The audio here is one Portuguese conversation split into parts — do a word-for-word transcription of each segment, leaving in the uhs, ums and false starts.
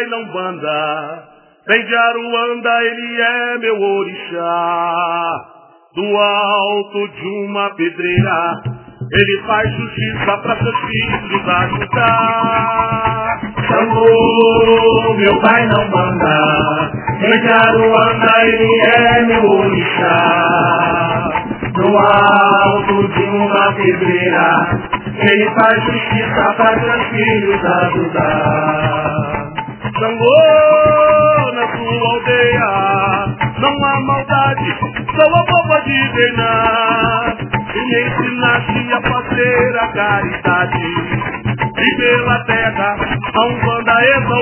não banda, vem de Aruanda, ele é meu orixá. Do alto de uma pedreira, ele faz justiça pra seus filhos ajudar. Xangô, meu pai não manda, vem de Aruanda, ele é meu orixá. Do alto de uma pedreira, ele faz justiça para seus filhos ajudar. Xangô, na sua aldeia não há maldade, sou a boba de Denã. E me ensinaste a fazer a caridade, e pela terra a Umbanda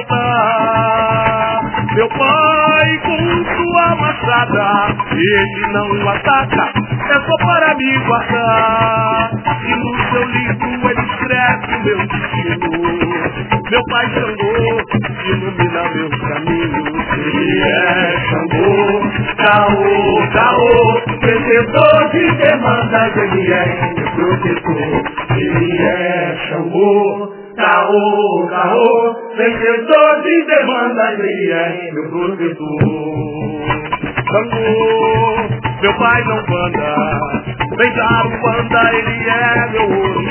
exaltar. Meu pai com sua machada, ele não ataca, é só para me guardar. E no seu livro ele escreve o meu destino. Meu pai Xangô, ilumina meus caminhos. Ele é Xangô, Caô, Caô, vencedor de demandas, ele é meu protetor. Ele é Xangô, Caô, Caô, vencedor de demandas, ele é meu protetor. Xangô, meu pai não banda, vem de Aruanda, ele é meu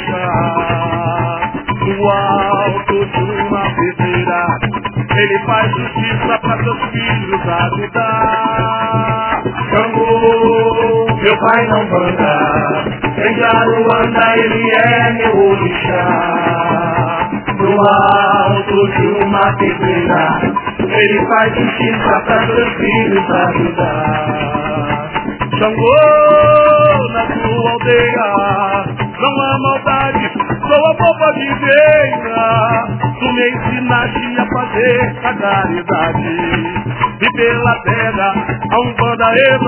orixá. Do alto de uma pedreira, ele faz justiça para seus filhos ajudar. Xangô, meu pai não banda, vem de Aruanda, ele é meu orixá. Do alto de uma pedreira, ele faz justiça para seus filhos ajudar. Xangô, na sua aldeia não há maldade, sou a boba de Denã. Tu me ensinaste a fazer a caridade, e pela terra a Umbanda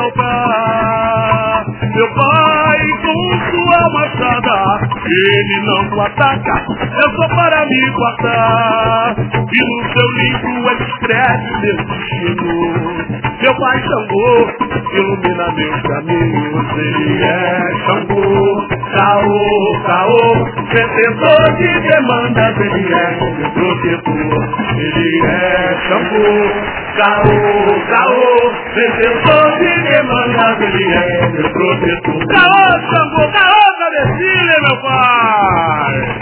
exaltar. Meu pai com sua machada, ele não ataca, é só para me guardar. E no seu livro ele escreve meu destino. Meu pai Xangô, ilumina meus caminhos. Ele é Xangô, Caô, Caô, vencedor de demandas, ele é meu protetor. Ele é Xangô, Caô, Caô, vencedor de demandas, ele é meu protetor. Caô, Xangô, Caô, Cabecilha, meu pai!